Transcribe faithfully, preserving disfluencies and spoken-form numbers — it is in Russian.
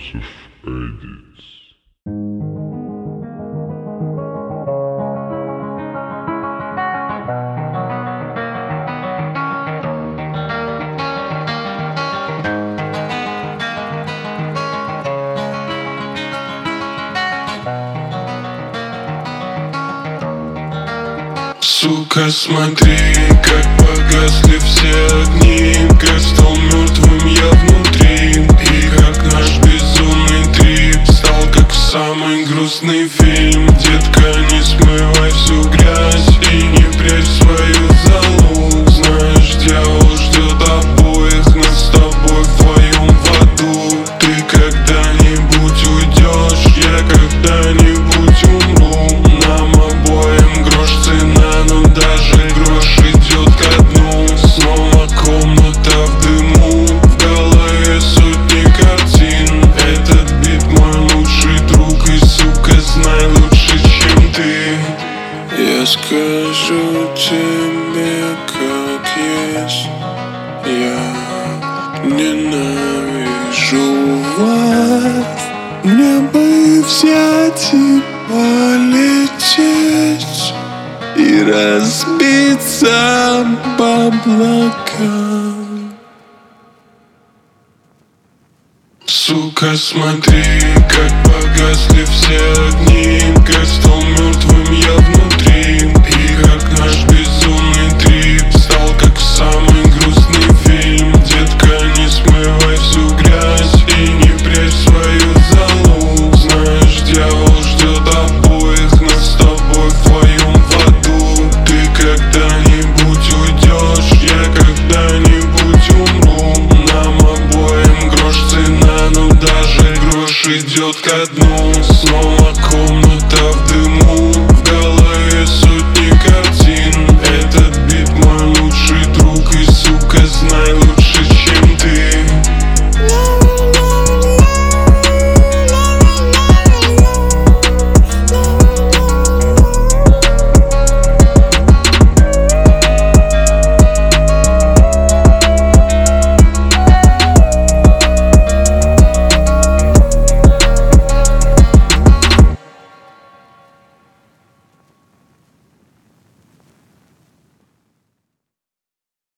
Joseph Edis. Сука, смотри, как погасли все огни, как стал мертвым я внутри, и как наш безумный трип стал как самый грустный фильм. Детка, не смывай всю грязь и не прячь свою залу. Знаешь, дьявол ждет обоих нас с тобой вдвоем в аду. Ты когда-нибудь уйдешь, я когда-нибудь умру. Нам обоим грош цена, но даже грош идет ко дну. Снова комната в дыму, в голове сотни картин. Этот бит мой лучший друг, и, сука, знай лучше, чем ты. Я скажу тебе, как есть. Я ненавижу вас. Мне бы взять и полететь и разбиться об облака. Сука, смотри, как погасли все огни, как стал мертвым я внутри.